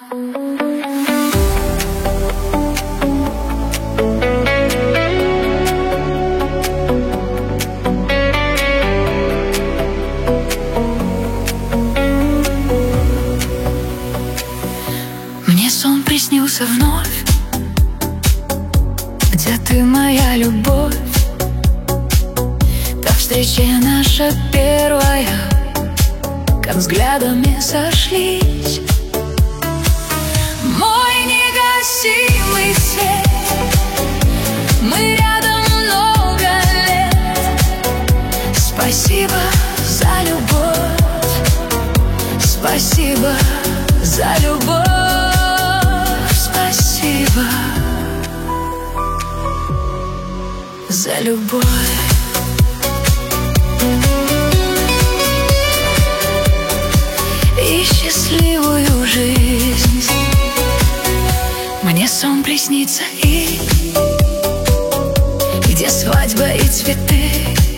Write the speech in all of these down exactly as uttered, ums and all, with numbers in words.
Мне сон приснился вновь, где ты, моя любовь. Та встреча наша первая, как взглядами сошлись. Мой негасимый свет, мы рядом много лет. Спасибо за любовь, спасибо за любовь, спасибо за любовь. И счастливую жизнь мне сон приснится, и где свадьба и цветы,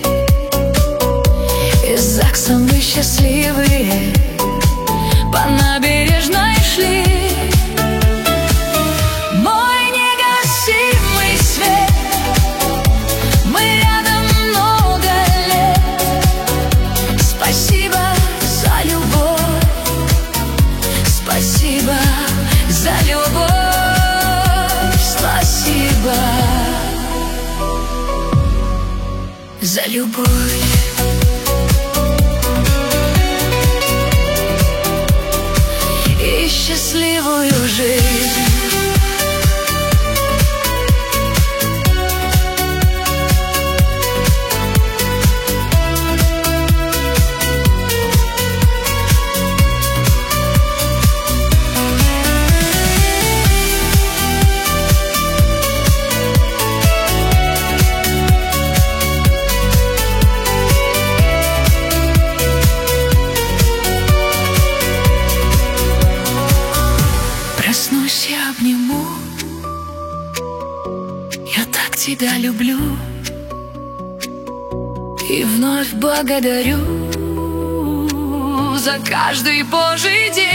и с ЗАГСом мы счастливые по набережной шли. Мой негасимый свет, мы рядом много лет. Спасибо за любовь, спасибо за любовь, спасибо за любовь. И счастливую жизнь. Проснусь, я обниму, я так тебя люблю, и вновь благодарю за каждый Божий день.